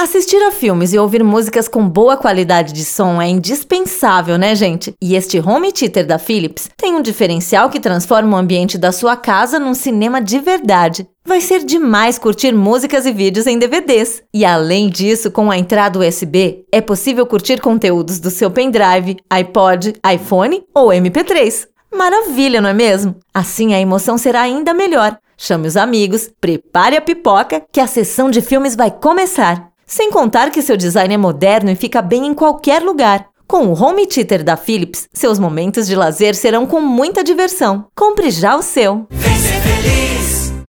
Assistir a filmes e ouvir músicas com boa qualidade de som é indispensável, né, gente? E este home theater da Philips tem um diferencial que transforma o ambiente da sua casa num cinema de verdade. Vai ser demais curtir músicas e vídeos em DVDs. E além disso, com a entrada USB, é possível curtir conteúdos do seu pendrive, iPod, iPhone ou MP3. Maravilha, não é mesmo? Assim a emoção será ainda melhor. Chame os amigos, prepare a pipoca, que a sessão de filmes vai começar. Sem contar que seu design é moderno e fica bem em qualquer lugar. Com o home theater da Philips, seus momentos de lazer serão com muita diversão. Compre já o seu! Vem ser feliz.